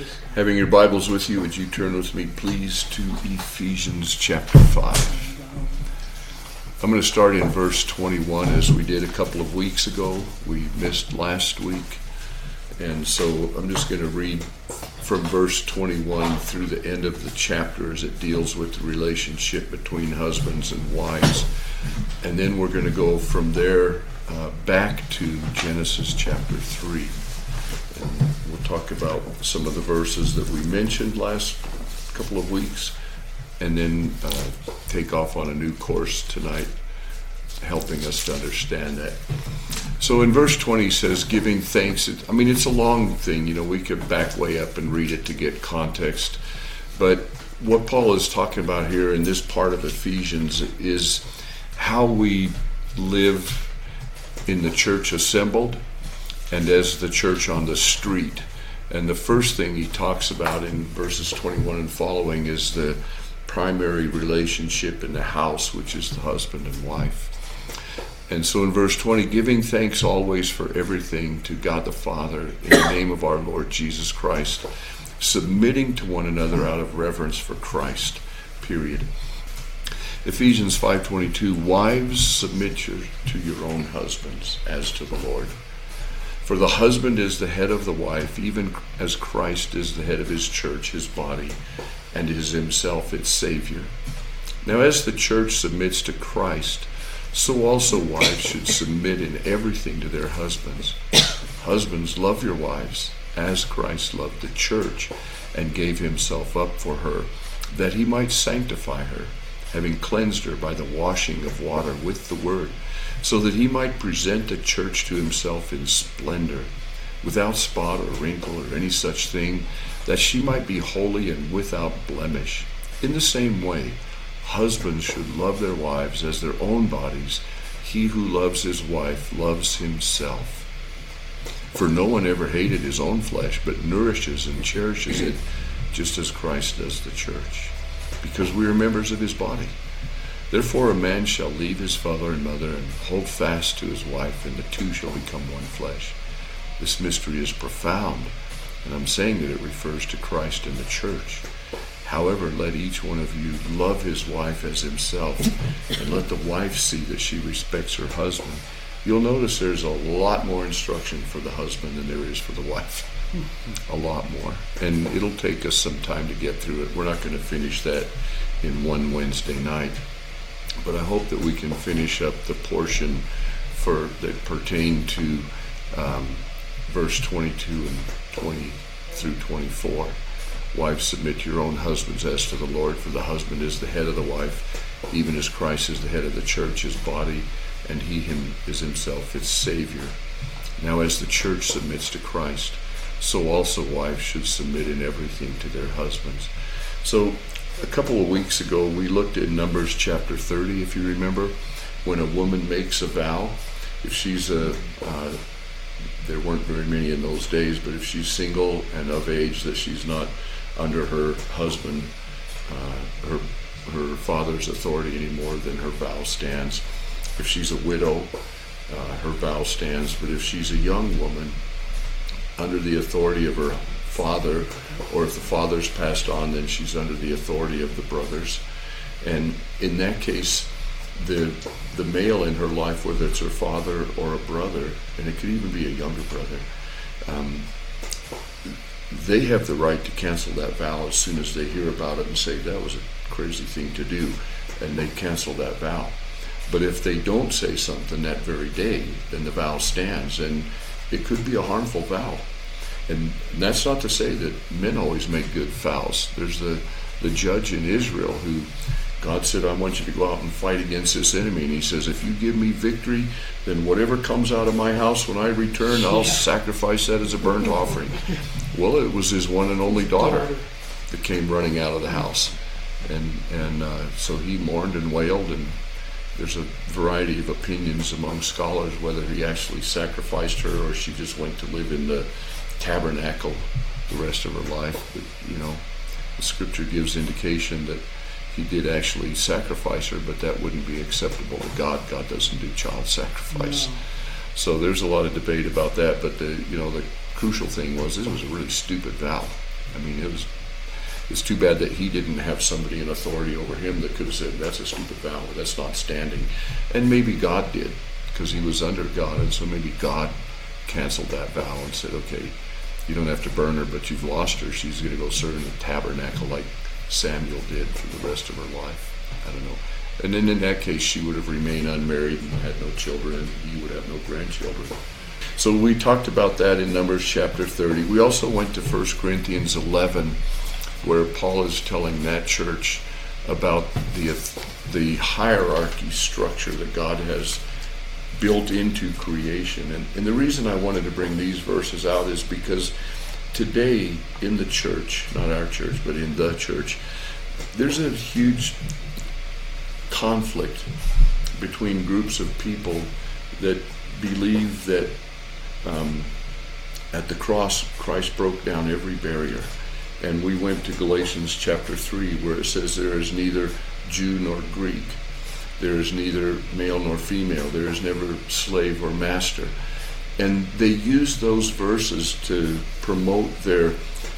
Having your Bibles with you, would you turn with me, please, to Ephesians chapter 5. I'm going to start in verse 21 as we did a couple of weeks ago. We missed last week. And so I'm just going to read from verse 21 through the end of the chapter as it deals with the relationship between husbands and wives. And then we're going to go from there back to Genesis chapter 3. And we'll talk about some of the verses that we mentioned last couple of weeks, and then take off on a new course tonight, helping us to understand that. So in verse 20 he says, giving thanks. It's a long thing. We could back way up and read it to get context. But what Paul is talking about here in this part of Ephesians is how we live in the church assembled and as the church on the street. And the first thing he talks about in verses 21 and following is the primary relationship in the house, which is the husband and wife. And so in verse 20, giving thanks always for everything to God the Father in the name of our Lord Jesus Christ, submitting to one another out of reverence for Christ, period. Ephesians 5:22, wives, submit to your own husbands as to the Lord. For the husband is the head of the wife, even as Christ is the head of his church, his body, and is himself its Savior. Now as the church submits to Christ, so also wives should submit in everything to their husbands. Husbands, love your wives, as Christ loved the church, and gave himself up for her, that he might sanctify her, having cleansed her by the washing of water with the word, so that he might present the church to himself in splendor, without spot or wrinkle or any such thing, that she might be holy and without blemish. In the same way, husbands should love their wives as their own bodies. He who loves his wife loves himself. For no one ever hated his own flesh, but nourishes and cherishes it, just as Christ does the church, because we are members of his body. Therefore a man shall leave his father and mother and hold fast to his wife, and the two shall become one flesh. This mystery is profound, and I'm saying that it refers to Christ and the church. However, let each one of you love his wife as himself, and let the wife see that she respects her husband. You'll notice there's a lot more instruction for the husband than there is for the wife. A lot more. And it'll take us some time to get through it. We're not going to finish that in one Wednesday night. But I hope that we can finish up the portion that pertain to verse 22 and 20 through 24. Wives, submit to your own husbands as to the Lord, for the husband is the head of the wife, even as Christ is the head of the church, his body, and he is himself its Savior. Now as the church submits to Christ, so also wives should submit in everything to their husbands. So a couple of weeks ago, we looked at Numbers chapter 30, if you remember, when a woman makes a vow. If she's there weren't very many in those days, but if she's single and of age, that she's not under her husband, her father's authority anymore, then her vow stands. If she's a widow, her vow stands. But if she's a young woman under the authority of her father, or if the father's passed on, then she's under the authority of the brothers. And in that case, the male in her life, whether it's her father or a brother, and it could even be a younger brother, they have the right to cancel that vow as soon as they hear about it and say, that was a crazy thing to do, and they cancel that vow. But if they don't say something that very day, then the vow stands, and it could be a harmful vow. And that's not to say that men always make good vows. There's the judge in Israel who God said, I want you to go out and fight against this enemy. And he says, if you give me victory, then whatever comes out of my house when I return, I'll sacrifice that as a burnt offering. Well, it was his one and only daughter that came running out of the house. And so he mourned and wailed, and there's a variety of opinions among scholars whether he actually sacrificed her or she just went to live in the tabernacle the rest of her life. But the scripture gives indication that he did actually sacrifice her, but that wouldn't be acceptable to God. God doesn't do child sacrifice. No. So there's a lot of debate about that, but the crucial thing was this was a really stupid vow. I mean, it's too bad that he didn't have somebody in authority over him that could have said, that's a stupid vow, that's not standing. And maybe God did, because he was under God, and so maybe God canceled that vow and said, okay, you don't have to burn her, but you've lost her. She's going to go serve in the tabernacle like Samuel did for the rest of her life. I don't know. And then in that case, she would have remained unmarried and had no children, and he would have no grandchildren. So we talked about that in Numbers chapter 30. We also went to 1 Corinthians 11, where Paul is telling that church about the hierarchy structure that God has built into creation. And the reason I wanted to bring these verses out is because today in the church, not our church, but in the church, there's a huge conflict between groups of people that believe that at the cross, Christ broke down every barrier. And we went to Galatians chapter 3, where it says there is neither Jew nor Greek. There is neither male nor female. There is never slave or master. And they use those verses to promote their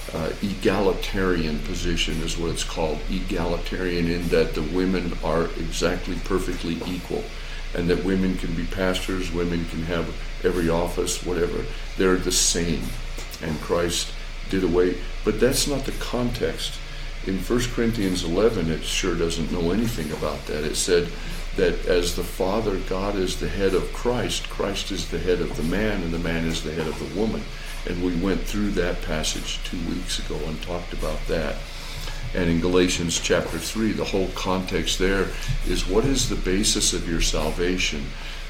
egalitarian position, is what it's called. Egalitarian, in that the women are exactly perfectly equal, and that women can be pastors, women can have every office, whatever. They're the same. And Christ did away. But that's not the context. In 1 Corinthians 11, it sure doesn't know anything about that. It said that as the Father, God is the head of Christ, Christ is the head of the man, and the man is the head of the woman. And we went through that passage 2 weeks ago and talked about that. And in Galatians chapter 3, the whole context there is, what is the basis of your salvation?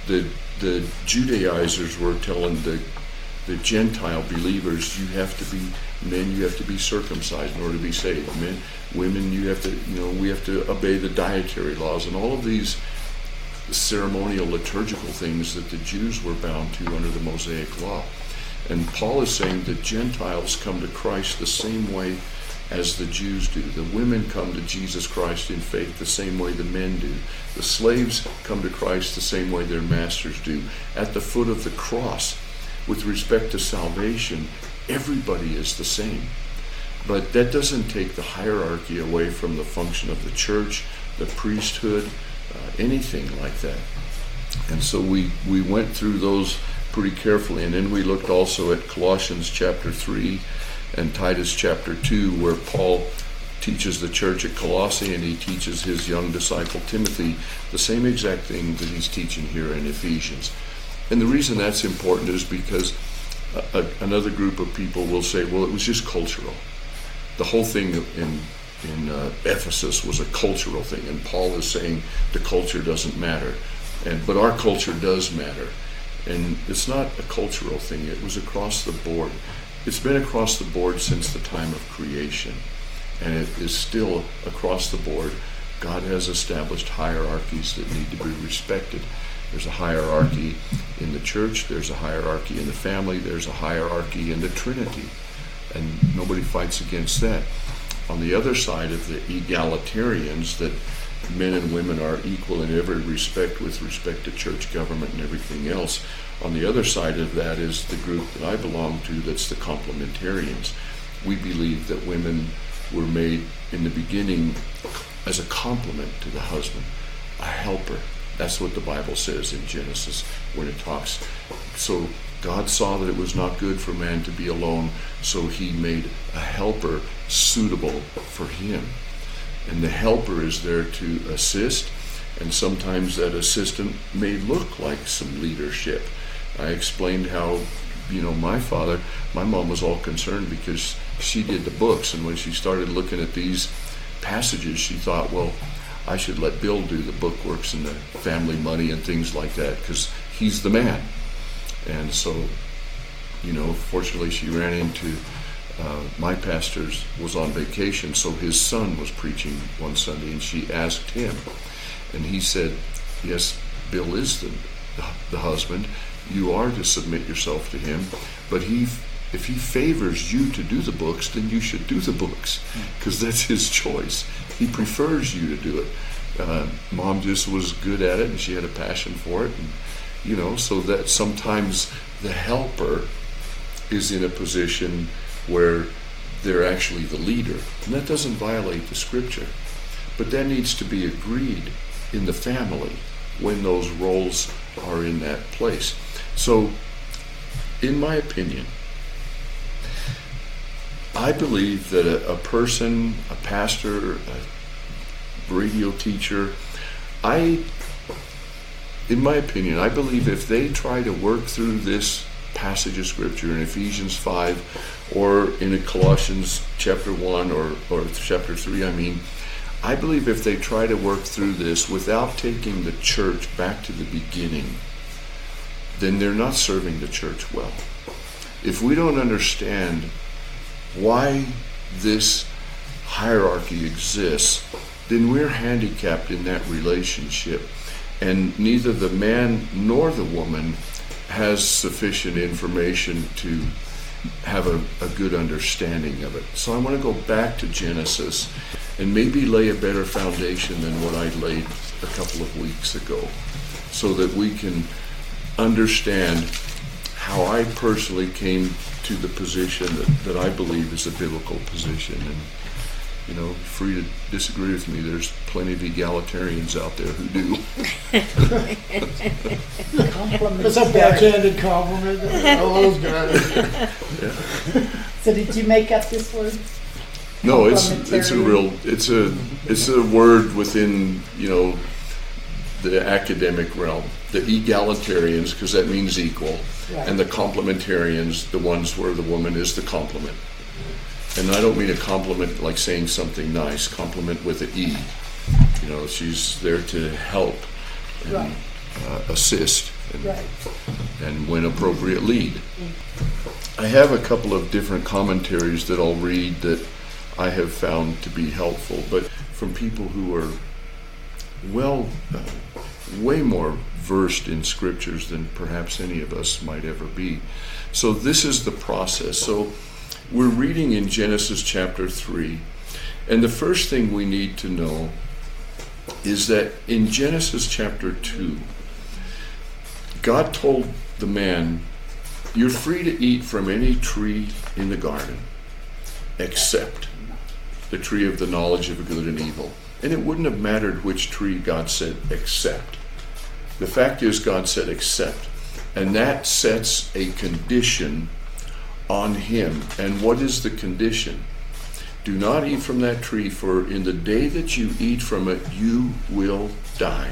The Judaizers were telling the Gentile believers, you have to be men, you have to be circumcised in order to be saved. Men, women, you have to, we have to obey the dietary laws, and all of these ceremonial liturgical things that the Jews were bound to under the Mosaic law. And Paul is saying that Gentiles come to Christ the same way as the Jews do. The women come to Jesus Christ in faith the same way the men do. The slaves come to Christ the same way their masters do. At the foot of the cross, with respect to salvation, everybody is the same. But that doesn't take the hierarchy away from the function of the church, the priesthood, anything like that. And so we went through those pretty carefully. And then we looked also at Colossians chapter 3 and Titus chapter 2, where Paul teaches the church at Colossae, and he teaches his young disciple Timothy the same exact thing that he's teaching here in Ephesians. And the reason that's important is because another group of people will say, well, it was just cultural. The whole thing in Ephesus was a cultural thing, and Paul is saying the culture doesn't matter, but our culture does matter. And it's not a cultural thing. It was across the board. It's been across the board since the time of creation, and it is still across the board. God has established hierarchies that need to be respected. There's a hierarchy in the church, there's a hierarchy in the family, there's a hierarchy in the Trinity, and nobody fights against that. On the other side of the egalitarians, that men and women are equal in every respect with respect to church government and everything else, on the other side of that is the group that I belong to, that's the complementarians. We believe that women were made in the beginning as a complement to the husband, a helper. That's what the Bible says in Genesis when it talks. So God saw that it was not good for man to be alone, so he made a helper suitable for him. And the helper is there to assist, and sometimes that assistant may look like some leadership. I explained how, my mom was all concerned because she did the books, and when she started looking at these passages, she thought, well, I should let Bill do the bookworks and the family money and things like that because he's the man. And so, fortunately she ran into, my pastor was on vacation, so his son was preaching one Sunday, and she asked him, and he said, yes, Bill is the husband. You are to submit yourself to him, but if he favors you to do the books, then you should do the books, because that's his choice. He prefers you to do it. Mom just was good at it, and she had a passion for it, and, so that sometimes the helper is in a position where they're actually the leader. And that doesn't violate the scripture. But that needs to be agreed in the family when those roles are in that place. So, in my opinion, I believe that a person, a pastor, a radio teacher, in my opinion, I believe if they try to work through this passage of scripture in Ephesians 5 or in Colossians chapter 1 or chapter 3, I believe if they try to work through this without taking the church back to the beginning, then they're not serving the church well. If we don't understand why this hierarchy exists, then we're handicapped in that relationship. And neither the man nor the woman has sufficient information to have a good understanding of it. So I want to go back to Genesis and maybe lay a better foundation than what I laid a couple of weeks ago, so that we can understand how I personally came to the position that I believe is a biblical position. And free to disagree with me. There's plenty of egalitarians out there who do. It's a backhanded compliment. All those guys. Yeah. So did you make up this word? No, it's a word within the academic realm. The egalitarians, because that means equal, Right. and the complementarians, the ones where the woman is the complement. And I don't mean a compliment like saying something nice. Compliment with an E. She's there to help and Right. assist and, Right. and when appropriate, lead. I have a couple of different commentaries that I'll read that I have found to be helpful, but from people who are way more versed in scriptures than perhaps any of us might ever be. So this is the process. So we're reading in Genesis chapter 3, and the first thing we need to know is that in Genesis chapter 2, God told the man, you're free to eat from any tree in the garden except the tree of the knowledge of good and evil. And it wouldn't have mattered which tree God said except. The fact is God said except. And that sets a condition on him. And what is the condition? Do not eat from that tree, for in the day that you eat from it, you will die.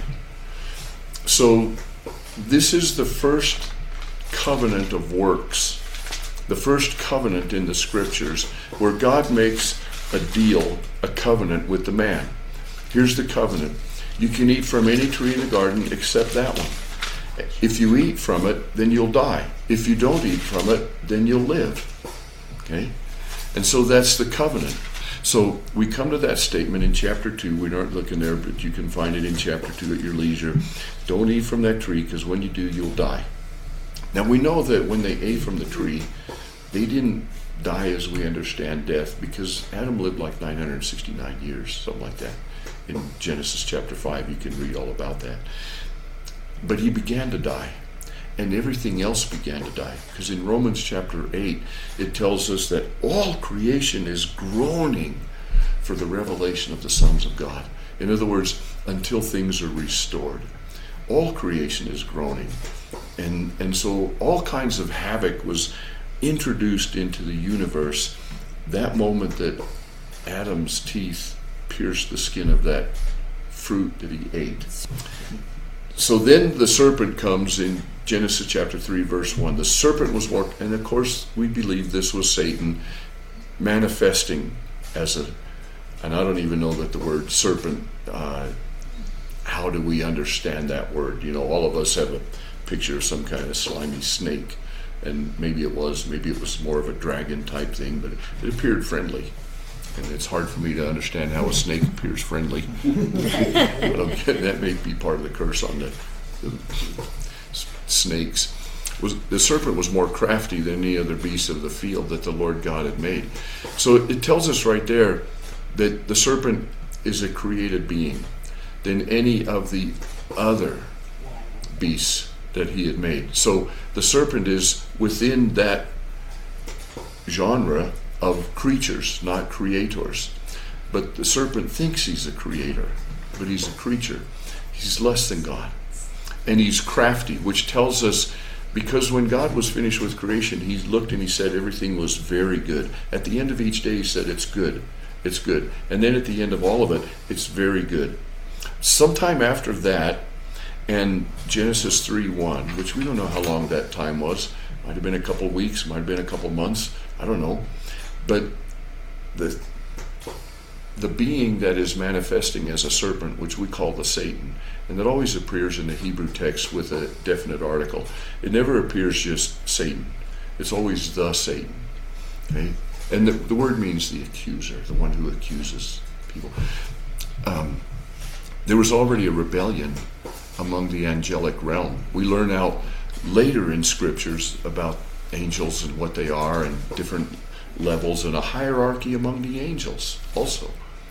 So this is the first covenant of works, the first covenant in the scriptures, where God makes a deal, a covenant with the man. Here's the covenant. You can eat from any tree in the garden except that one. If you eat from it, then you'll die. If you don't eat from it, then you'll live. Okay? And so that's the covenant. So we come to that statement in chapter 2. We aren't looking there, but you can find it in chapter 2 at your leisure. Don't eat from that tree, because when you do, you'll die. Now we know that when they ate from the tree, they didn't die as we understand death, because Adam lived like 969 years, something like that. In Genesis chapter 5, you can read all about that. But he began to die, and everything else began to die. Because in Romans chapter 8, it tells us that all creation is groaning for the revelation of the sons of God. In other words, until things are restored. All creation is groaning. And so all kinds of havoc was introduced into the universe that moment that Adam's teeth pierced the skin of that fruit that he ate. So then the serpent comes in Genesis chapter 3, verse 1. The serpent was walked, and of course we believe this was Satan manifesting as and I don't even know that the word serpent, how do we understand that word? All of us have a picture of some kind of slimy snake, and maybe it was more of a dragon type thing, but it appeared friendly. And it's hard for me to understand how a snake appears friendly. But that may be part of the curse on the snakes. The serpent was more crafty than any other beast of the field that the Lord God had made. So it tells us right there that the serpent is a created being than any of the other beasts that he had made. So the serpent is within that genre of creatures, not creators. But the serpent thinks he's a creator, but he's a creature. He's less than God. And he's crafty, which tells us, because when God was finished with creation, he looked and he said everything was very good. At the end of each day, he said, it's good. It's good. And then at the end of all of it, it's very good. Sometime after that, and Genesis 3:1, which we don't know how long that time was. Might have been a couple weeks, might have been a couple months. I don't know. But the being that is manifesting as a serpent, which we call the Satan, and that always appears in the Hebrew text with a definite article. It never appears just Satan. It's always the Satan. Okay? And the word means the accuser, the one who accuses people. There was already a rebellion among the angelic realm. We learn out later in scriptures about angels and what they are and different levels and a hierarchy among the angels also.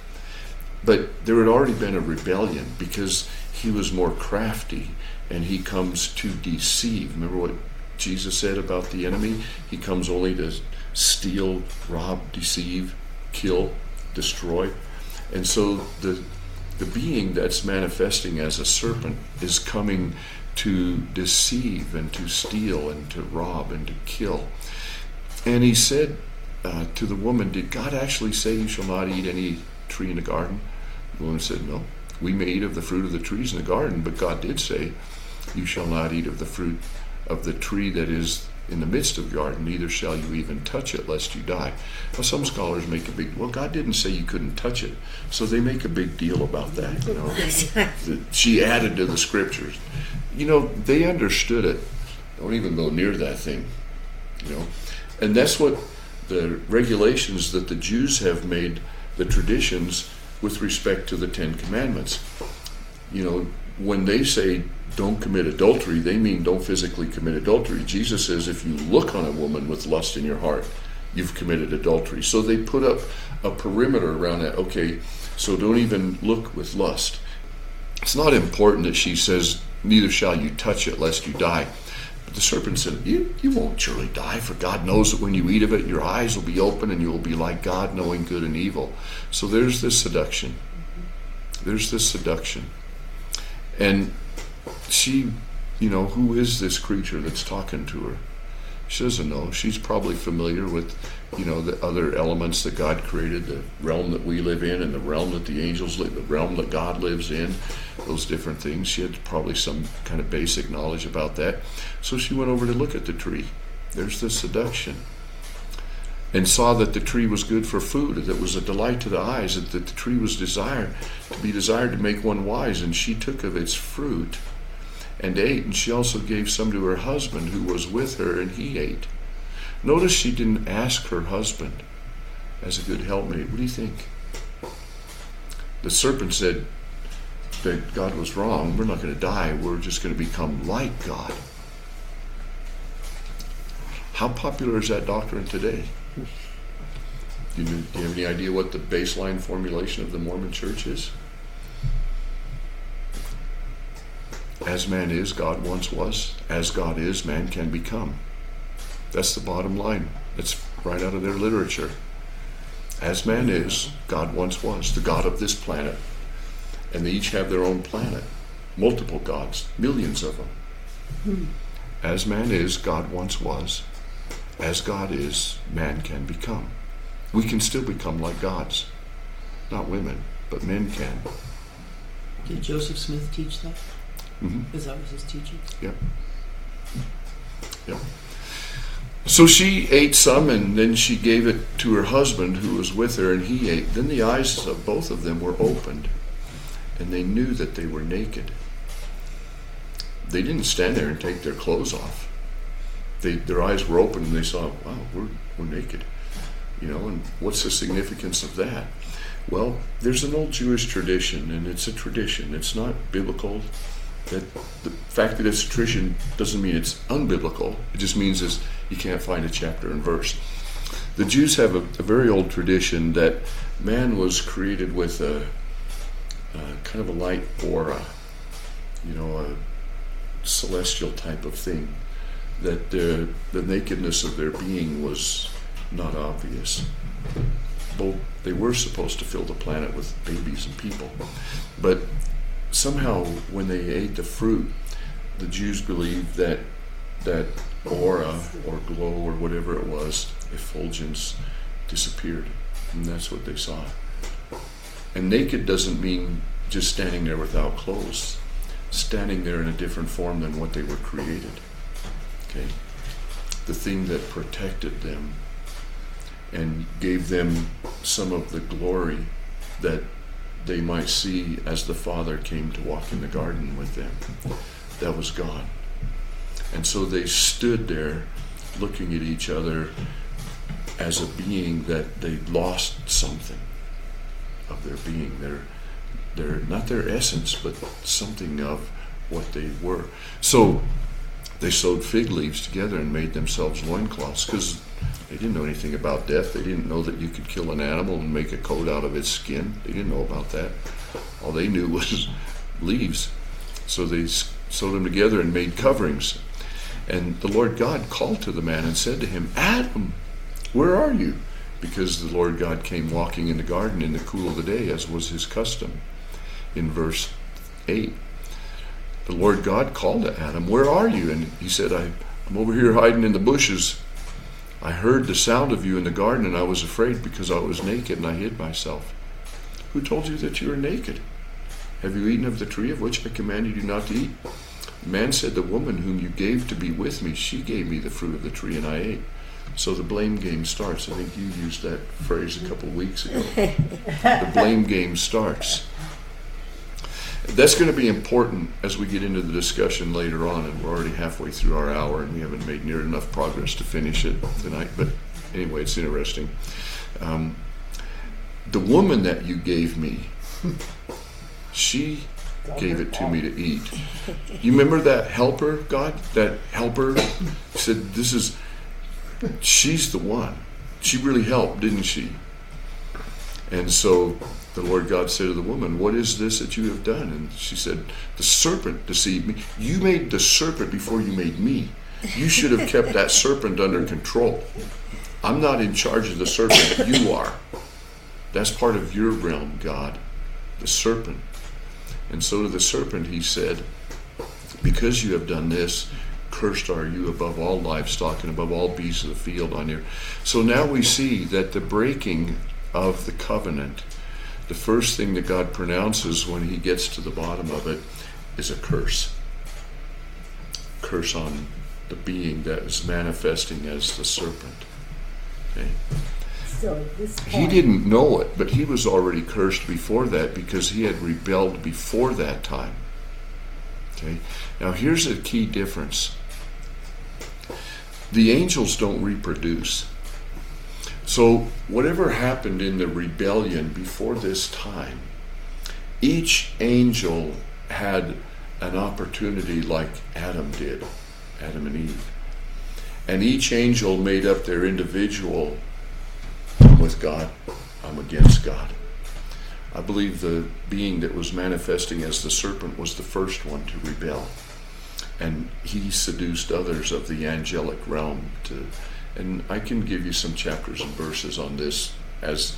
But there had already been a rebellion because he was more crafty and he comes to deceive. Remember what Jesus said about the enemy? He comes only to steal, rob, deceive, kill, destroy. And so the being that's manifesting as a serpent is coming to deceive and to steal and to rob and to kill. And he said to the woman, did God actually say you shall not eat any tree in the garden? The woman said, no. We may eat of the fruit of the trees in the garden, but God did say, you shall not eat of the fruit of the tree that is in the midst of the garden, neither shall you even touch it, lest you die. Well, some scholars make a big, well, God didn't say you couldn't touch it, so they make a big deal about that, you know. That she added to the scriptures. You know, they understood it. Don't even go near that thing, you know. And that's what the regulations that the Jews have made, the traditions with respect to the Ten Commandments. You know, when they say don't commit adultery, they mean don't physically commit adultery. Jesus says if you look on a woman with lust in your heart, you've committed adultery. So they put up a perimeter around that. Okay, so don't even look with lust. It's not important that she says, neither shall you touch it lest you die. But the serpent said, you won't surely die, for God knows that when you eat of it, your eyes will be open and you will be like God, knowing good and evil. So there's this seduction. There's this seduction. And she, you know, who is this creature that's talking to her? She doesn't know. She's probably familiar with, you know, the other elements that God created, the realm that we live in and the realm that the angels live, the realm that God lives in, those different things. She had probably some kind of basic knowledge about that. So she went over to look at the tree. There's the seduction. And saw that the tree was good for food, that it was a delight to the eyes, that the tree was desired to make one wise. And she took of its fruit and ate, and she also gave some to her husband who was with her, and he ate. Notice she didn't ask her husband as a good helpmate, what do you think? The serpent said that God was wrong. We're not going to die. We're just going to become like God. How popular is that doctrine today? Do you have any idea what the baseline formulation of the Mormon Church is? As man is, God once was. As God is, man can become. That's the bottom line. It's right out of their literature. As man is, God once was, the God of this planet. And they each have their own planet. Multiple gods, millions of them. As man is, God once was. As God is, man can become. We can still become like gods. Not women, but men can. Did Joseph Smith teach that? Mm-hmm. Is that was his teaching? Yep. Yep. So she ate some, and then she gave it to her husband who was with her, and he ate. Then the eyes of both of them were opened, and they knew that they were naked. They didn't stand there and take their clothes off. Their eyes were open, and they saw, wow, we're naked. You know, and what's the significance of that? Well, there's an old Jewish tradition, and it's a tradition. It's not biblical. That the fact that it's a tradition doesn't mean it's unbiblical. It just means is you can't find a chapter and verse. The Jews have a very old tradition that man was created with a kind of a light aura, you know, a celestial type of thing. That the nakedness of their being was not obvious. Well, they were supposed to fill the planet with babies and people. But somehow when they ate the fruit, the Jews believed that aura or glow or whatever it was, effulgence, disappeared. And that's what they saw. And naked doesn't mean just standing there without clothes. Standing there in a different form than what they were created. Okay? The thing that protected them and gave them some of the glory that they might see as the Father came to walk in the garden with them. That was gone. And so they stood there looking at each other as a being that they lost something of their being, their not their essence, but something of what they were. So they sewed fig leaves together and made themselves loincloths because they didn't know anything about death. They didn't know that you could kill an animal and make a coat out of its skin. They didn't know about that. All they knew was leaves. So they sewed them together and made coverings. And the Lord God called to the man and said to him, "Adam, where are you?" Because the Lord God came walking in the garden in the cool of the day, as was his custom. In verse 8, the Lord God called to Adam, "Where are you?" And he said, I'm over here hiding in the bushes. I heard the sound of you in the garden, and I was afraid because I was naked, and I hid myself. Who told you that you were naked? Have you eaten of the tree of which I commanded you not to eat? The man said, "The woman whom you gave to be with me, she gave me the fruit of the tree, and I ate." So the blame game starts. I think you used that phrase a couple of weeks ago. The blame game starts. That's going to be important as we get into the discussion later on, and we're already halfway through our hour, and we haven't made near enough progress to finish it tonight. But anyway, it's interesting. The woman that you gave me, she gave it to me to eat. You remember that helper, God? That helper said, she's the one. She really helped, didn't she? And so the Lord God said to the woman, "What is this that you have done?" And she said, "The serpent deceived me." You made the serpent before you made me. You should have kept that serpent under control. I'm not in charge of the serpent. You are. That's part of your realm, God, the serpent. And so to the serpent he said, "Because you have done this, cursed are you above all livestock and above all beasts of the field on your." So now we see that the breaking of the covenant, the first thing that God pronounces when he gets to the bottom of it is a curse. Curse on the being that is manifesting as the serpent. Okay? So at this point, He didn't know it, but he was already cursed before that because he had rebelled before that time. Okay? Now here's a key difference. The angels don't reproduce. So whatever happened in the rebellion before this time, each angel had an opportunity like Adam did, Adam and Eve. And each angel made up their individual, "I'm with God, I'm against God." I believe the being that was manifesting as the serpent was the first one to rebel. And he seduced others of the angelic realm to. And I can give you some chapters and verses on this as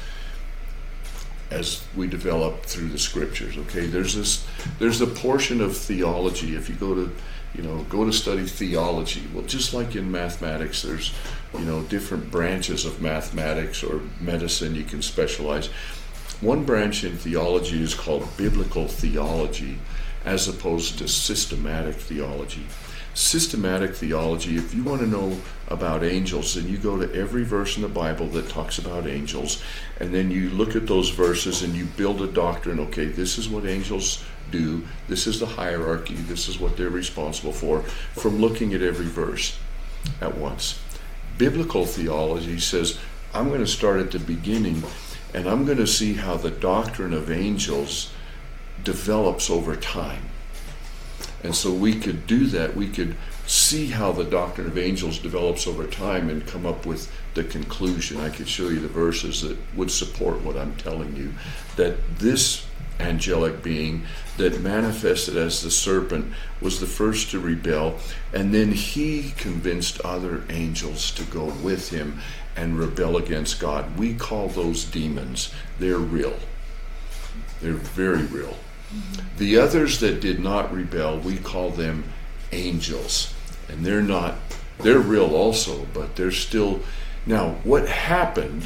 we develop through the scriptures. Okay, there's a portion of theology. If you go to study theology, well, just like in mathematics, there's different branches of mathematics or medicine you can specialize. One branch in theology is called biblical theology, as opposed to systematic theology. Systematic theology, if you want to know about angels, then you go to every verse in the Bible that talks about angels, and then you look at those verses and you build a doctrine. Okay, this is what angels do, this is the hierarchy, this is what they're responsible for, from looking at every verse at once. Biblical theology says, I'm going to start at the beginning, and I'm going to see how the doctrine of angels develops over time. And so we could do that. We could see how the doctrine of angels develops over time and come up with the conclusion. I could show you the verses that would support what I'm telling you, that this angelic being that manifested as the serpent, was the first to rebel, and then he convinced other angels to go with him and rebel against God. We call those demons. They're real. They're very real. The others that did not rebel, we call them angels. And they're real also, but they're still. Now, what happened,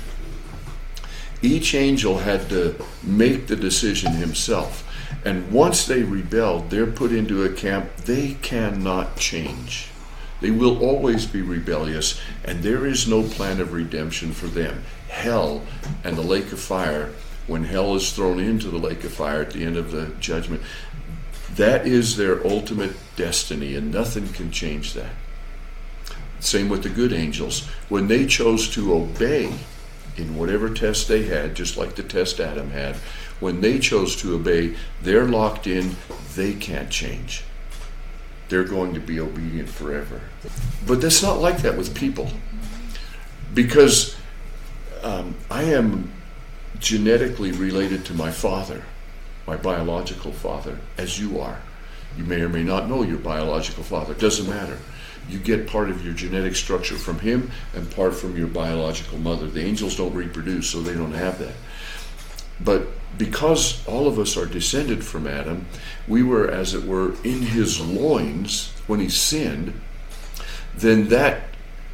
each angel had to make the decision himself. And once they rebelled, they're put into a camp they cannot change. They will always be rebellious, and there is no plan of redemption for them. Hell and the lake of fire, when hell is thrown into the lake of fire at the end of the judgment, that is their ultimate destiny, and nothing can change that. Same with the good angels. When they chose to obey in whatever test they had, just like the test Adam had, when they chose to obey, they're locked in, they can't change. They're going to be obedient forever. But that's not like that with people. Because I am genetically related to my father, my biological father, as you are. You may or may not know your biological father. It doesn't matter. You get part of your genetic structure from him and part from your biological mother. The angels don't reproduce, so they don't have that. But because all of us are descended from Adam, we were, as it were, in his loins when he sinned. Then that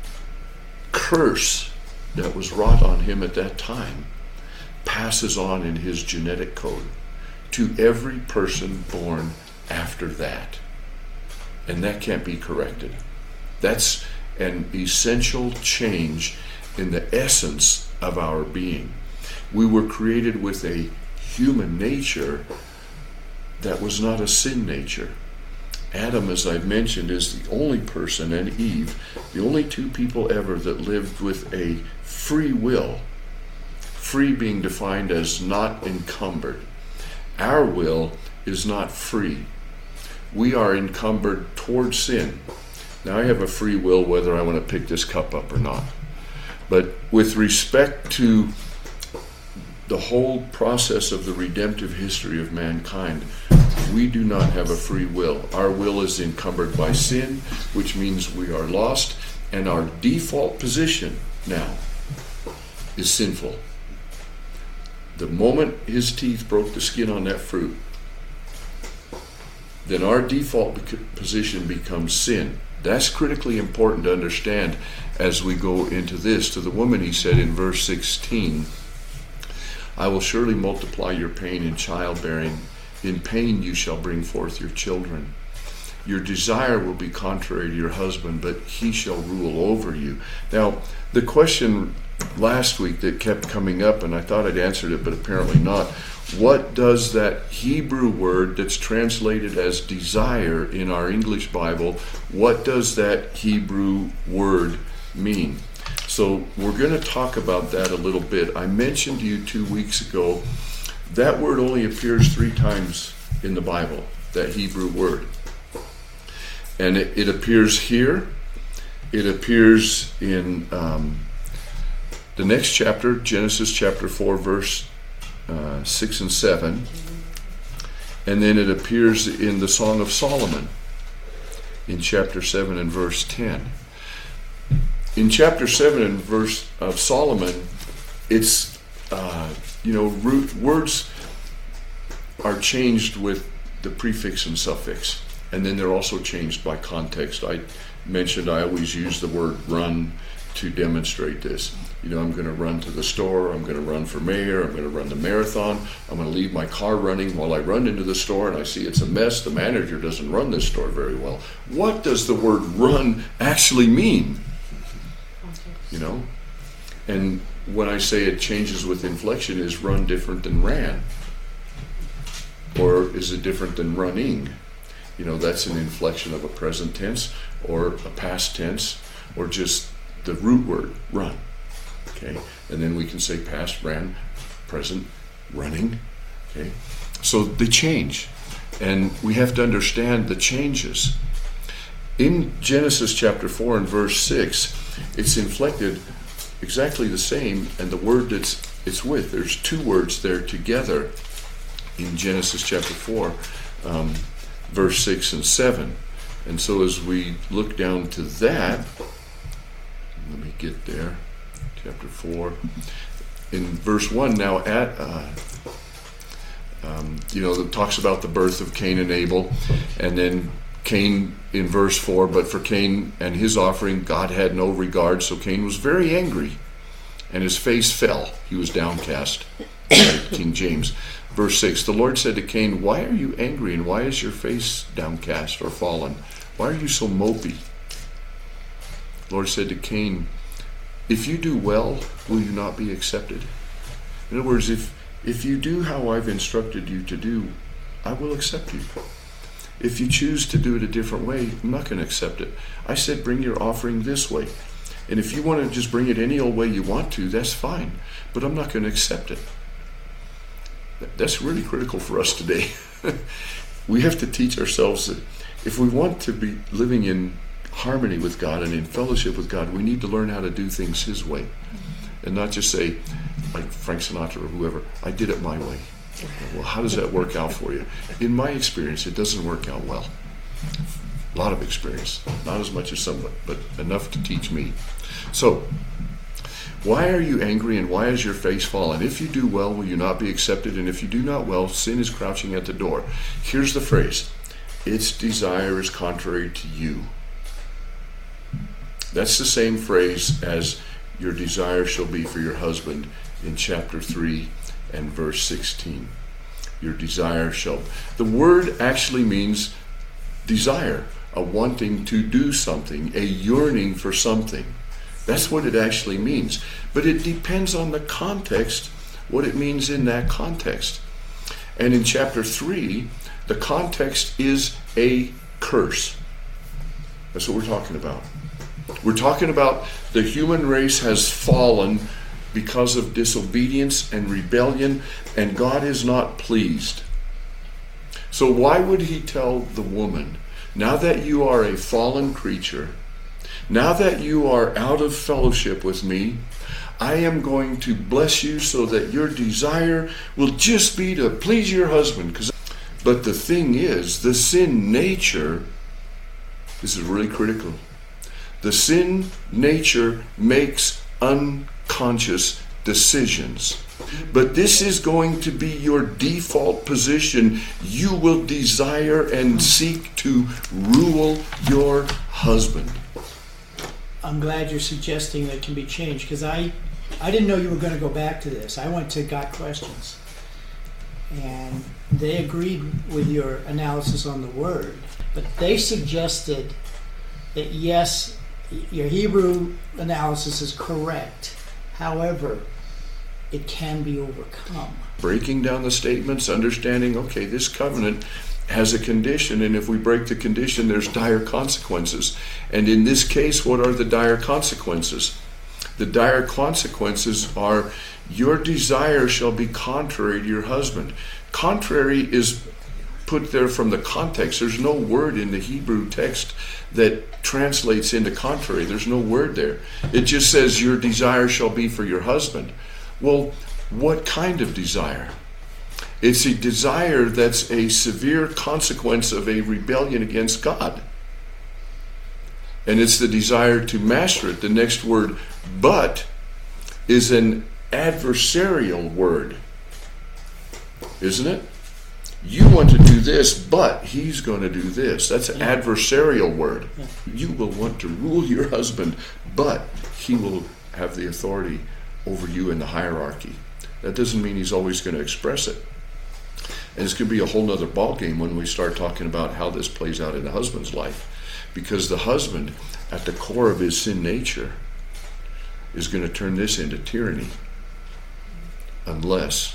curse that was wrought on him at that time passes on in his genetic code to every person born after that. And that can't be corrected. That's an essential change in the essence of our being. We were created with a human nature that was not a sin nature. Adam, as I've mentioned, is the only person, and Eve, the only two people ever that lived with a free will. Free being defined as not encumbered. Our will is not free. We are encumbered towards sin. Now, I have a free will whether I want to pick this cup up or not. But with respect to the whole process of the redemptive history of mankind, we do not have a free will. Our will is encumbered by sin, which means we are lost, and our default position now is sinful. The moment his teeth broke the skin on that fruit, then our default position becomes sin. That's critically important to understand as we go into this. To the woman he said in verse 16, I will surely multiply your pain in childbearing. In pain you shall bring forth your children. Your desire will be contrary to your husband, but he shall rule over you. Now, the question last week that kept coming up, and I thought I'd answered it, but apparently not. What does that Hebrew word that's translated as desire in our English Bible, what does that Hebrew word mean? So we're going to talk about that a little bit. I mentioned to you 2 weeks ago, that word only appears 3 times in the Bible, that Hebrew word. And it appears here. It appears in the next chapter, Genesis chapter 4, verse 6 and 7. And then it appears in the Song of Solomon in chapter 7 and verse 10. In chapter 7 and verse of Solomon, it's, words are changed with the prefix and suffix. And then they're also changed by context. I mentioned I always use the word run to demonstrate this. I'm going to run to the store, I'm going to run for mayor, I'm going to run the marathon, I'm going to leave my car running while I run into the store and I see it's a mess, the manager doesn't run this store very well. What does the word run actually mean? And when I say it changes with inflection, is run different than ran? Or is it different than running? That's an inflection of a present tense or a past tense or just the root word, run. Okay, and then we can say past, ran, present, running. Okay, so they change, and we have to understand the changes. In Genesis chapter 4 and verse 6, it's inflected exactly the same, and the word it's with, there's 2 words there together in Genesis chapter 4, verse 6 and 7. And so as we look down to that, let me get there, chapter 4. In verse 1, now it talks about the birth of Cain and Abel, and then Cain in verse 4, but for Cain and his offering, God had no regard, so Cain was very angry, and his face fell. He was downcast. King James. Verse 6, the Lord said to Cain, why are you angry, and why is your face downcast or fallen? Why are you so mopey? The Lord said to Cain, if you do well, will you not be accepted? In other words, if you do how I've instructed you to do, I will accept you. If you choose to do it a different way, I'm not going to accept it. I said bring your offering this way. And if you want to just bring it any old way you want to, that's fine. But I'm not going to accept it. That's really critical for us today. We have to teach ourselves that if we want to be living in harmony with God and in fellowship with God, we need to learn how to do things His way. And not just say, like Frank Sinatra or whoever, I did it my way. Well, how does that work out for you? In my experience, it doesn't work out well. A lot of experience. Not as much as someone, but enough to teach me. So, why are you angry and why is your face fallen? If you do well, will you not be accepted? And if you do not well, sin is crouching at the door. Here's the phrase. Its desire is contrary to you. That's the same phrase as your desire shall be for your husband in chapter 3 and verse 16. Your desire shall... The word actually means desire, a wanting to do something, a yearning for something. That's what it actually means. But it depends on the context, what it means in that context. And in chapter 3, the context is a curse. That's what we're talking about. We're talking about the human race has fallen because of disobedience and rebellion, and God is not pleased. So why would He tell the woman, now that you are a fallen creature, now that you are out of fellowship with me, I am going to bless you so that your desire will just be to please your husband. But the thing is, the sin nature, this is really critical, the sin nature makes unconscious decisions. But this is going to be your default position. You will desire and seek to rule your husband. I'm glad you're suggesting that can be changed, because I didn't know you were going to go back to this. I went to Got Questions, and they agreed with your analysis on the word, but they suggested that yes, your Hebrew analysis is correct. However, it can be overcome. Breaking down the statements, understanding, okay, this covenant has a condition, and if we break the condition, there's dire consequences. And in this case, what are the dire consequences? The dire consequences are your desire shall be contrary to your husband. Contrary is put there from the context. There's no word in the Hebrew text that translates into contrary. There's no word there. It just says your desire shall be for your husband. Well, what kind of desire? It's a desire that's a severe consequence of a rebellion against God. And it's the desire to master it. The next word, but, is an adversarial word. Isn't it? You want to do this, but he's going to do this. That's an adversarial word. Yeah. You will want to rule your husband, but he will have the authority over you in the hierarchy. That doesn't mean he's always going to express it. And it's going to be a whole nother ballgame when we start talking about how this plays out in the husband's life. Because the husband, at the core of his sin nature, is going to turn this into tyranny unless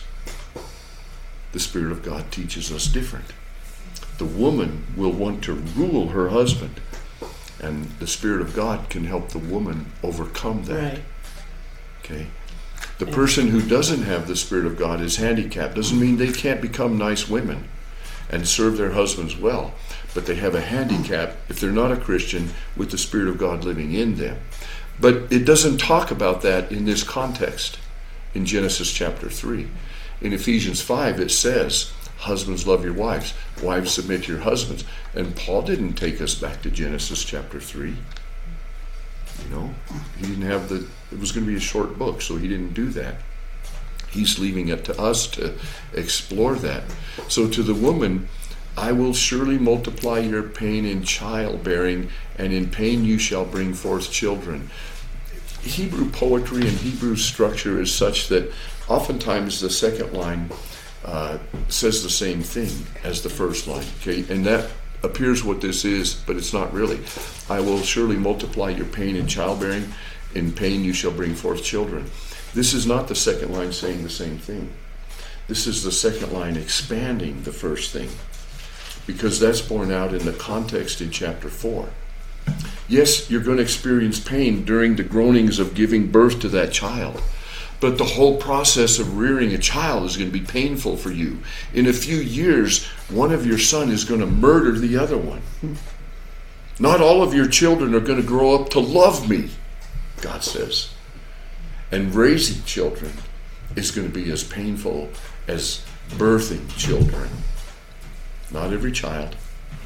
the Spirit of God teaches us different. The woman will want to rule her husband, and the Spirit of God can help the woman overcome that. Right. Okay? The person who doesn't have the Spirit of God is handicapped. Doesn't mean they can't become nice women and serve their husbands well, but they have a handicap, if they're not a Christian, with the Spirit of God living in them. But it doesn't talk about that in this context in Genesis chapter 3. In Ephesians 5 it says, Husbands, love your wives. Wives, submit to your husbands. And Paul didn't take us back to Genesis chapter 3. You know, he didn't have it was going to be a short book, so he didn't do that. He's leaving it to us to explore that. So to the woman, I will surely multiply your pain in childbearing, and in pain you shall bring forth children. Hebrew poetry and Hebrew structure is such that oftentimes the second line says the same thing as the first line. Okay, and that appears what this is, but it's not really. I will surely multiply your pain in childbearing. In pain you shall bring forth children. This is not the second line saying the same thing. This is the second line expanding the first thing, because that's borne out in the context in chapter 4. Yes, you're going to experience pain during the groanings of giving birth to that child, but the whole process of rearing a child is going to be painful for you. In a few years, one of your son is going to murder the other one. Not all of your children are going to grow up to love me, God says. And raising children is going to be as painful as birthing children. Not every child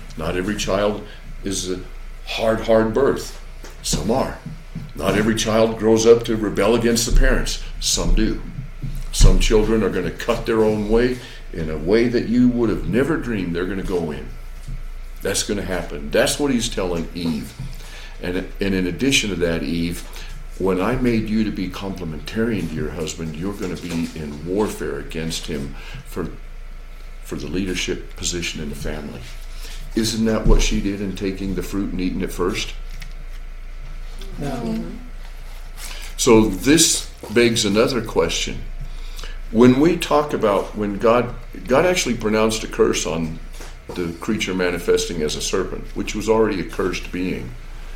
is a hard birth. Some are. Not every child grows up to rebel against the parents. Some do. Some children are going to cut their own way in a way that you would have never dreamed they're going to go in. That's going to happen. That's what he's telling Eve. And in addition to that, Eve, when I made you to be complementarian to your husband, you're going to be in warfare against him for the leadership position in the family. Isn't that what she did in taking the fruit and eating it first? No. So this begs another question. When we talk about when God actually pronounced a curse on the creature manifesting as a serpent, which was already a cursed being.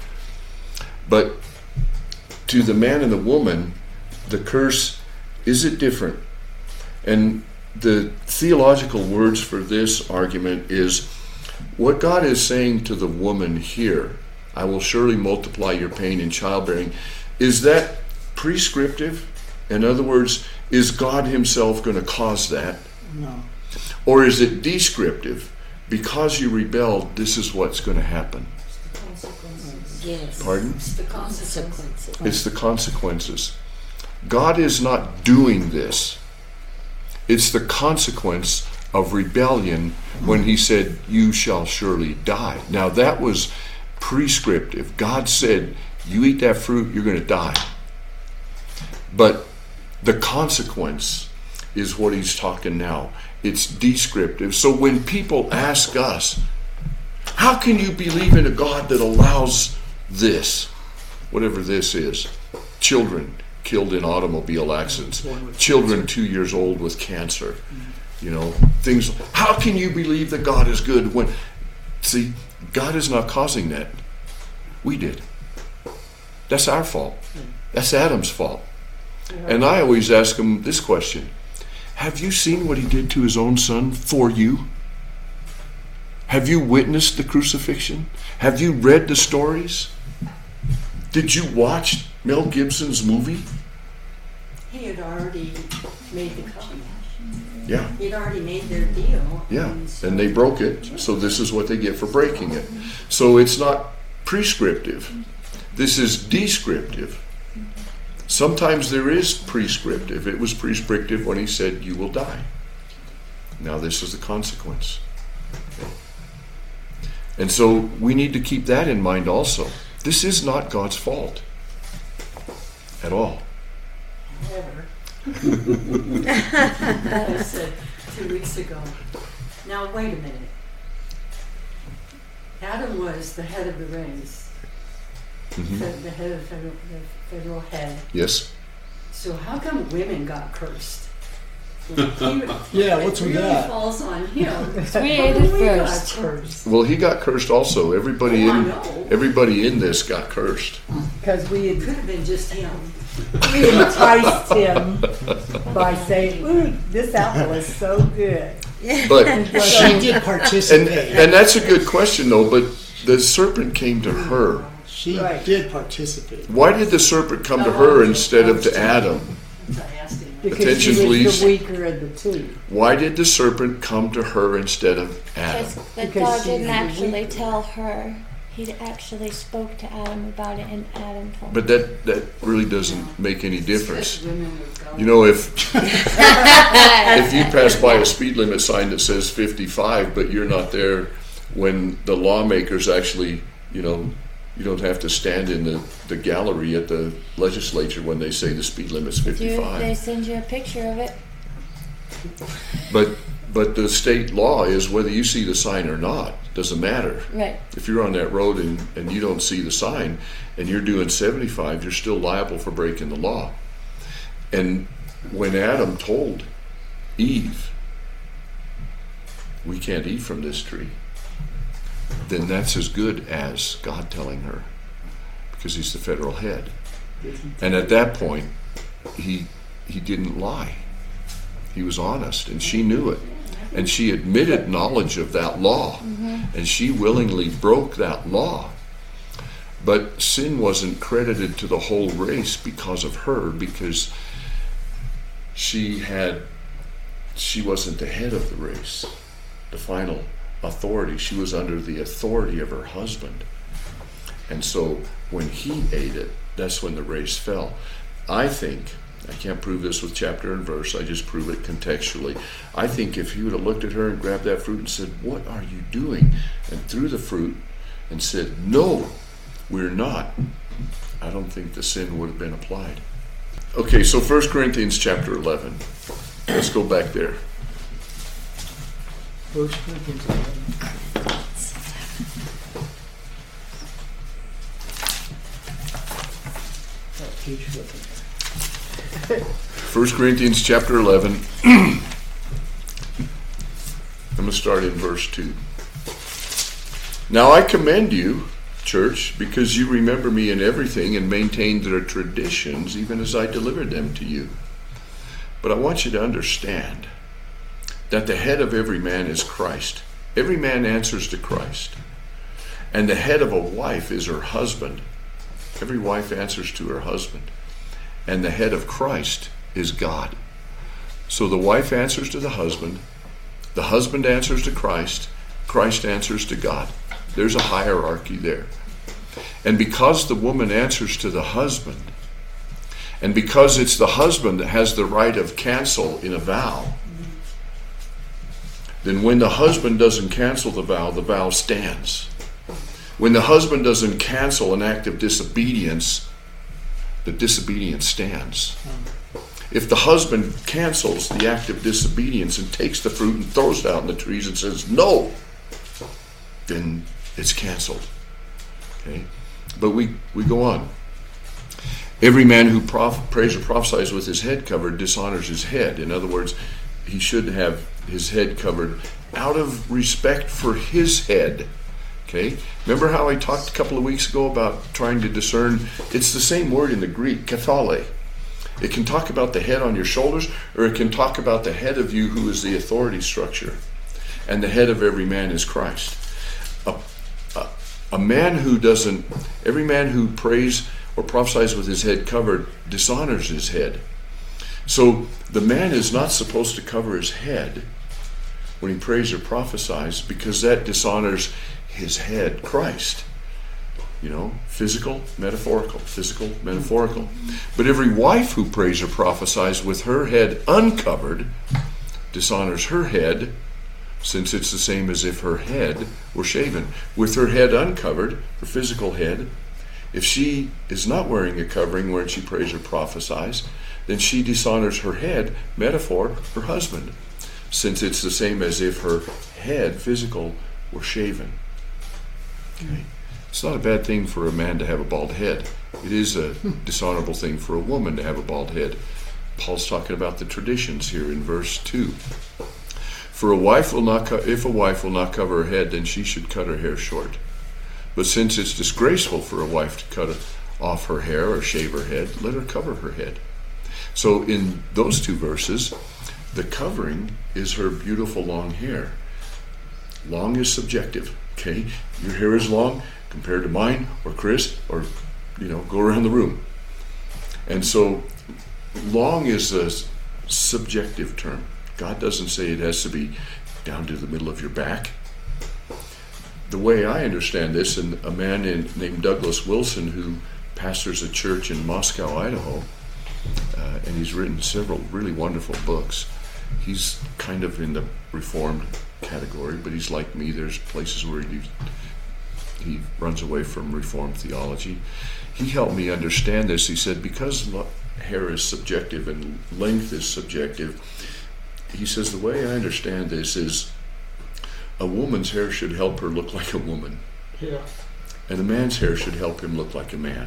But to the man and the woman, the curse, is it different? And the theological words for this argument is, what God is saying to the woman here, I will surely multiply your pain in childbearing, is that prescriptive? In other words, is God himself going to cause that? No. Or is it descriptive? Because you rebelled, this is what's going to happen. Yes. Pardon? It's the consequences. It's the consequences. God is not doing this. It's the consequence of rebellion when he said, you shall surely die. Now that was prescriptive. God said, you eat that fruit, you're going to die. But the consequence is what he's talking now. It's descriptive. So when people ask us, how can you believe in a God that allows this, whatever this is, children killed in automobile accidents, children 2 years old with cancer, things. How can you believe that God is good when, see, God is not causing that. We did. That's our fault. That's Adam's fault. And I always ask him this question: have you seen what he did to his own son for you? Have you witnessed the crucifixion? Have you read the stories? Did you watch Mel Gibson's movie? He had already made the covenant. Yeah. He'd already made their deal. Yeah, so and they broke it, so this is what they get for breaking it. So it's not prescriptive. This is descriptive. Sometimes there is prescriptive. It was prescriptive when he said, you will die. Now this is the consequence. And so we need to keep that in mind also. This is not God's fault at all. However, I said 2 weeks ago, now wait a minute. Adam was the head of the race, the head of the federal head. Yes. So how come women got cursed? Yeah, what's with really that? falls on him. We ate it We got first. cursed. Well, he got cursed also. Everybody I in know. everybody in this got cursed. Because we It could have been just him. enticed him by saying, ooh, this apple is so good. But She did participate. and that's a good question though, but the serpent came to her. She Right. did participate. Why did the serpent come to her instead of to Adam? I asked him Because Attention, she was please. the weaker of the two. Why did the serpent come to her instead of Adam? But Because God she's didn't the actually weaker. tell her. He actually spoke to Adam about it, and Adam told But that really doesn't make any difference. Women with God. You know, if you pass by a speed limit sign that says 55, but you're not there when the lawmakers actually, you don't have to stand in the gallery at the legislature when they say the speed limit's They 55. send you a picture of it. But the state law is whether you see the sign or not, doesn't matter. Right. If you're on that road and you don't see the sign and you're doing 75, you're still liable for breaking the law. And when Adam told Eve, we can't eat from this tree, then that's as good as God telling her, because he's the federal head. And at that point, he didn't lie. He was honest, and she knew it. And she admitted knowledge of that law, and she willingly broke that law. But sin wasn't credited to the whole race because of her, because she wasn't the head of the race, the final authority. She was under the authority of her husband. And so when he ate it, that's when the race fell. I think, I can't prove this with chapter and verse, I just prove it contextually. I think if he would have looked at her and grabbed that fruit and said, "What are you doing?" and threw the fruit and said, "No, we're not," I don't think the sin would have been applied. Okay, so 1 Corinthians chapter 11. Let's go back there. 1 Corinthians 11. Page flipping. 1 Corinthians chapter 11. I'm going to start in verse 2. Now I commend you, church, because you remember me in everything and maintained their traditions, even as I delivered them to you. But I want you to understand that the head of every man is Christ. Every man answers to Christ. And the head of a wife is her husband. Every wife answers to her husband. And the head of Christ is God. So the wife answers to the husband answers to Christ answers to God. There's a hierarchy there. And because the woman answers to the husband, and because it's the husband that has the right of cancel in a vow, then when the husband doesn't cancel the vow stands. When the husband doesn't cancel an act of disobedience, the disobedience stands. If the husband cancels the act of disobedience and takes the fruit and throws it out in the trees and says no, then it's canceled. Okay? But we go on. Every man who prays or prophesies with his head covered dishonors his head. In other words, he should have his head covered out of respect for his head. Okay? Remember how I talked a couple of weeks ago about trying to discern? It's the same word in the Greek, kephale. It can talk about the head on your shoulders, or it can talk about the head of you who is the authority structure. And the head of every man is Christ. Every man who prays or prophesies with his head covered dishonors his head. So the man is not supposed to cover his head when he prays or prophesies, because that dishonors his head, Christ. Physical, metaphorical. But every wife who prays or prophesies with her head uncovered dishonors her head, since it's the same as if her head were shaven. With her head uncovered, her physical head, if she is not wearing a covering when she prays or prophesies, then she dishonors her head, metaphor, her husband, since it's the same as if her head, physical, were shaven. Okay? It's not a bad thing for a man to have a bald head. It is a dishonorable thing for a woman to have a bald head. Paul's talking about the traditions here in verse 2. For if a wife will not cover her head, then she should cut her hair short. But since it's disgraceful for a wife to cut off her hair or shave her head, let her cover her head. So in those two verses, the covering is her beautiful long hair. Long is subjective. Okay, your hair is long compared to mine or Chris, or go around the room. And so long is subjective term. God doesn't say it has to be down to the middle of your back. The way I understand this, and a man named Douglas Wilson, who pastors a church in Moscow, Idaho, and he's written several really wonderful books. He's kind of in the Reformed category, but he's like me. There's places where he runs away from Reformed theology. He helped me understand this. He said, because hair is subjective and length is subjective, he says, the way I understand this is a woman's hair should help her look like a woman. Yeah. And a man's hair should help him look like a man.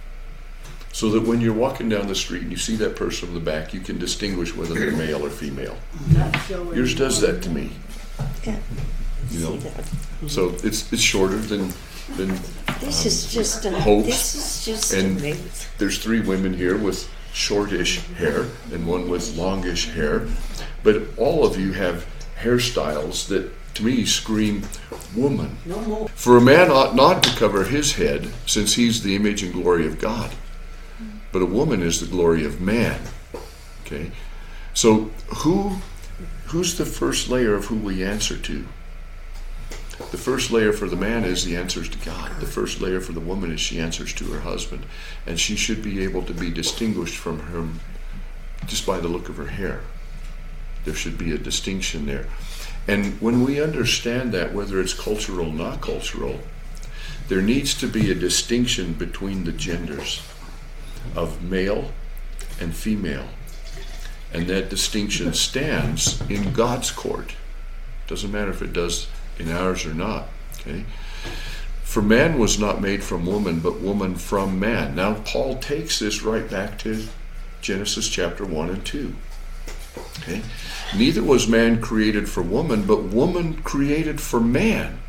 So that when you're walking down the street and you see that person in the back, you can distinguish whether they're male or female. Yours does that to me. Yeah. You know? So it's shorter than This is just Hope's, this is just and amazing. there's 3 women here with shortish hair and one with longish hair. But all of you have hairstyles that to me scream woman. No more. For a man ought not to cover his head, since he's the image and glory of God. But a woman is the glory of man. Okay? So who's the first layer of who we answer to? The first layer for the man is the answers to God. The first layer for the woman is she answers to her husband. And she should be able to be distinguished from him just by the look of her hair. There should be a distinction there. And when we understand that, whether it's cultural or not cultural, there needs to be a distinction between the genders of male and female. And that distinction stands in God's court. Doesn't matter if it does in ours or not. Okay? For man was not made from woman, but woman from man. Now Paul takes this right back to Genesis chapter 1 and 2. Okay? Neither was man created for woman, but woman created for man.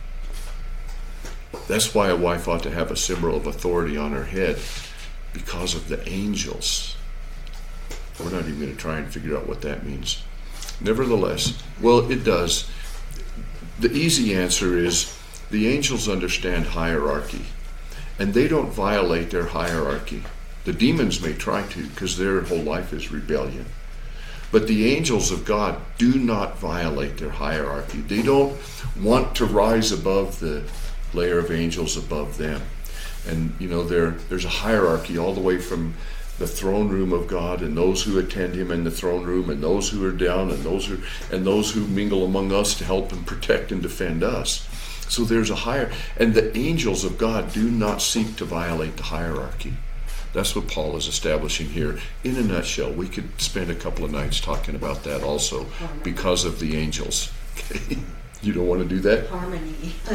That's why a wife ought to have a symbol of authority on her head, because of the angels. We're not even going to try and figure out what that means. Nevertheless, well, it does. The easy answer is the angels understand hierarchy, and they don't violate their hierarchy. The demons may try to, because their whole life is rebellion. But the angels of God do not violate their hierarchy. They don't want to rise above the layer of angels above them. And, you know, there's a hierarchy all the way from the throne room of God and those who attend him in the throne room and those who are down and those who mingle among us to help and protect and defend us. So there's a higher, and the angels of God do not seek to violate the hierarchy. That's what Paul is establishing here. In a nutshell, we could spend a couple of nights talking about that also, because of the angels. Okay? You don't want to do that? Harmony.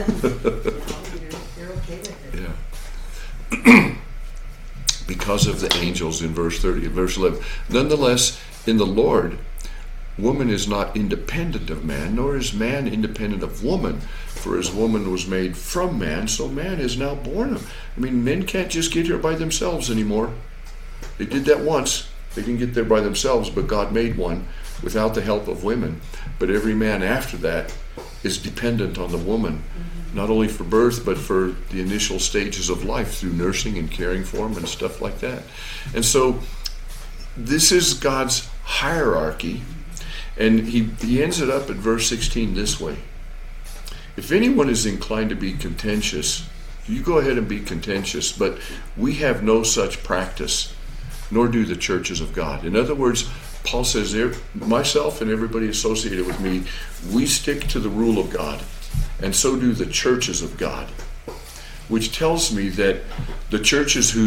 You're okay with it. Yeah. Because of the angels in verse 30 and verse 11. Nonetheless, in the Lord, woman is not independent of man, nor is man independent of woman. For as woman was made from man, so man is now born of. I mean, men can't just get here by themselves anymore. They did that once. They didn't get there by themselves, but God made one without the help of women. But every man after that is dependent on the woman, not only for birth, but for the initial stages of life through nursing and caring for them and stuff like that. And so this is God's hierarchy. And he ends it up at verse 16 this way. If anyone is inclined to be contentious, you go ahead and be contentious, but we have no such practice, nor do the churches of God. In other words, Paul says, myself and everybody associated with me, we stick to the rule of God, and so do the churches of God, which tells me that the churches who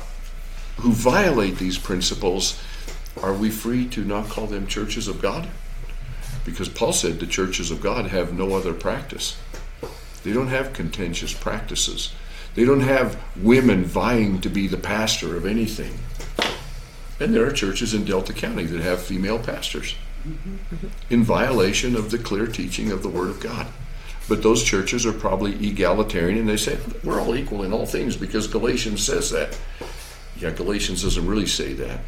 violate these principles, are we free to not call them churches of God? Because Paul said the churches of God have no other practice. They don't have contentious practices. They don't have women vying to be the pastor of anything. And there are churches in Delta County that have female pastors in violation of the clear teaching of the Word of God. But those churches are probably egalitarian, and they say, we're all equal in all things because Galatians says that. Yeah, Galatians doesn't really say that.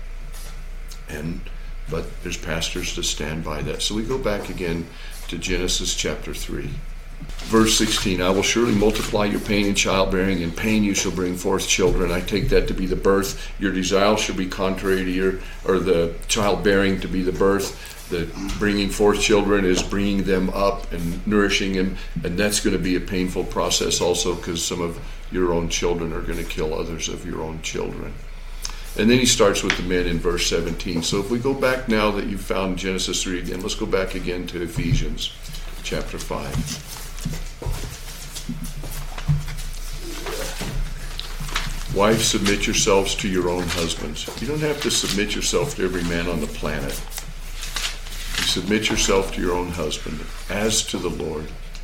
But there's pastors to stand by that. So we go back again to Genesis chapter 3. Verse 16, I will surely multiply your pain in childbearing. In pain you shall bring forth children. I take that to be the birth. Your desire shall be contrary to the childbearing to be the birth. The bringing forth children is bringing them up and nourishing them. And that's going to be a painful process also, because some of your own children are going to kill others of your own children. And then he starts with the men in verse 17. So if we go back now that you've found Genesis 3 again, let's go back again to Ephesians chapter 5. Wives, submit yourselves to your own husbands. You don't have to submit yourself to every man on the planet. You submit yourself to your own husband as to the Lord.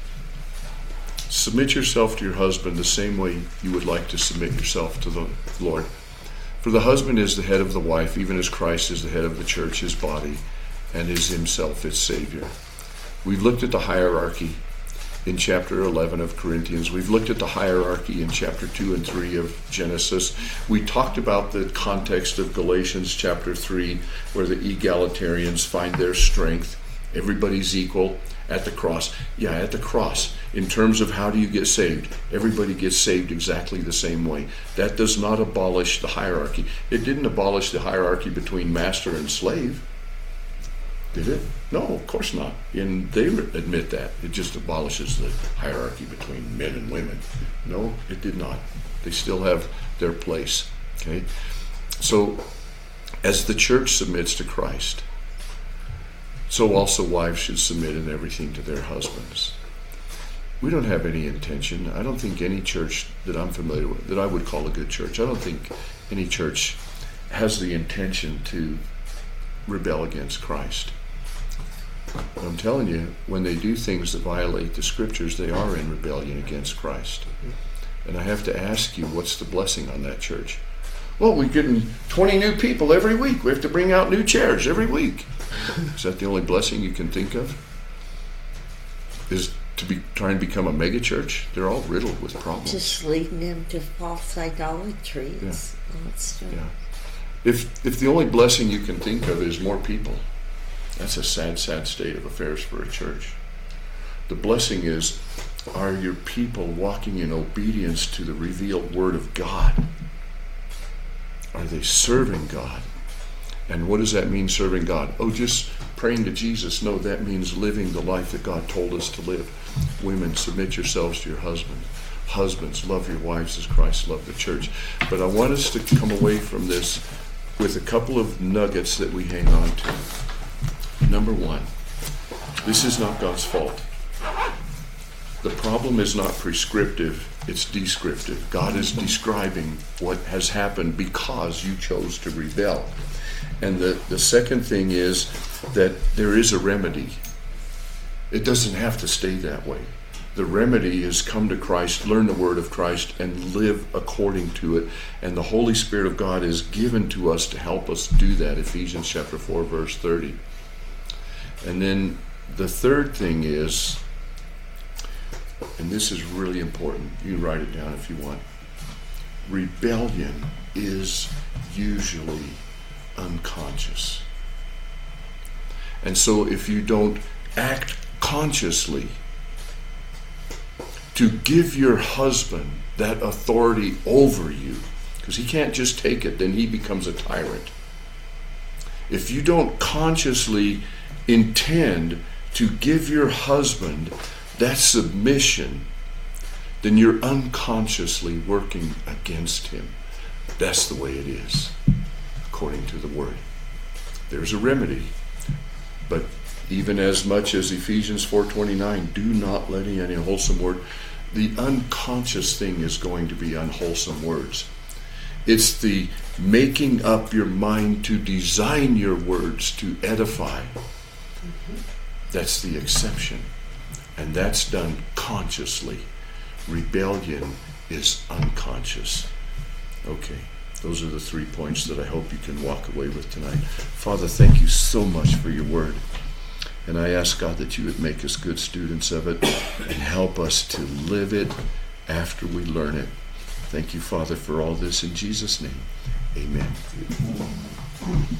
Submit yourself to your husband the same way you would like to submit yourself to the Lord. For the husband is the head of the wife, even as Christ is the head of the church, his body, and is himself its Savior. We've looked at the hierarchy in chapter 11 of Corinthians. We've looked at the hierarchy in chapter 2 and 3 of Genesis. We talked about the context of Galatians chapter 3, where the egalitarians find their strength. Everybody's equal at the cross. Yeah, at the cross. In terms of how do you get saved? Everybody gets saved exactly the same way. That does not abolish the hierarchy. It didn't abolish the hierarchy between master and slave. Did it? No, of course not. And they admit that. It just abolishes the hierarchy between men and women. No, it did not. They still have their place. Okay? So, as the church submits to Christ, so also wives should submit in everything to their husbands. We don't have any intention. I don't think any church that I'm familiar with, that I would call a good church, I don't think any church has the intention to rebel against Christ. But I'm telling you, when they do things that violate the scriptures, they are in rebellion against Christ. And I have to ask you, what's the blessing on that church? Well, we're getting 20 new people every week. We have to bring out new chairs every week. Is that the only blessing you can think of? Is to be trying to become a mega church? They're all riddled with problems. Just leading them to false idolatry. Yeah. Yeah. If the only blessing you can think of is more people, that's a sad, sad state of affairs for a church. The blessing is, are your people walking in obedience to the revealed Word of God? Are they serving God? And what does that mean, serving God? Oh, just praying to Jesus? No, that means living the life that God told us to live. Women, submit yourselves to your husband. Husbands, love your wives as Christ loved the church. But I want us to come away from this with a couple of nuggets that we hang on to. Number one, this is not God's fault. The problem is not prescriptive, it's descriptive. God is describing what has happened because you chose to rebel. And the second thing is that there is a remedy. It doesn't have to stay that way. The remedy is come to Christ, learn the word of Christ, and live according to it. And the Holy Spirit of God is given to us to help us do that. Ephesians chapter 4, verse 30. And then the third thing is, and this is really important, you write it down if you want. Rebellion is usually unconscious. And so if you don't act consciously to give your husband that authority over you, because he can't just take it, then he becomes a tyrant. If you don't consciously intend to give your husband that submission, then you're unconsciously working against him. That's the way it is, according to the Word. There's a remedy, but even as much as Ephesians 4:29, do not let any unwholesome word. The unconscious thing is going to be unwholesome words. It's the making up your mind to design your words to edify. That's the exception. And that's done consciously. Rebellion is unconscious. Okay, those are the 3 points that I hope you can walk away with tonight. Father, thank you so much for your word. And I ask, God, that you would make us good students of it and help us to live it after we learn it. Thank you, Father, for all this in Jesus' name. Amen.